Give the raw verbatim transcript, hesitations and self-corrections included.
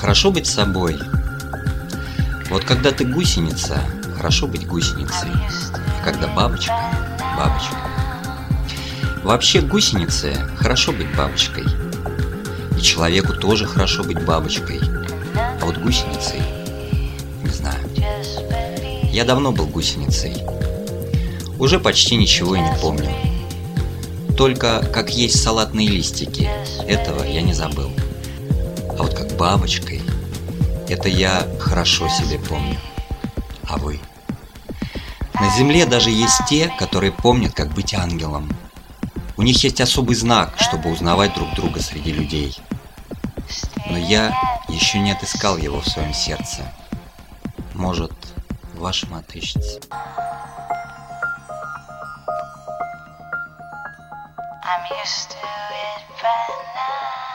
Хорошо быть собой. Вот когда ты гусеница, хорошо быть гусеницей. А когда бабочка, бабочка. Вообще гусенице хорошо быть бабочкой. И человеку тоже хорошо быть бабочкой. А вот гусеницей, не знаю. Я давно был гусеницей. Уже почти ничего и не помню. Только как есть салатные листики, этого я не забыл. А вот как бабочкой, это я хорошо себе помню. А вы? На земле даже есть те, которые помнят, как быть ангелом. У них есть особый знак, чтобы узнавать друг друга среди людей. Но я еще не отыскал его в своем сердце. Может, в вашем отыщется. I'm used to it by now.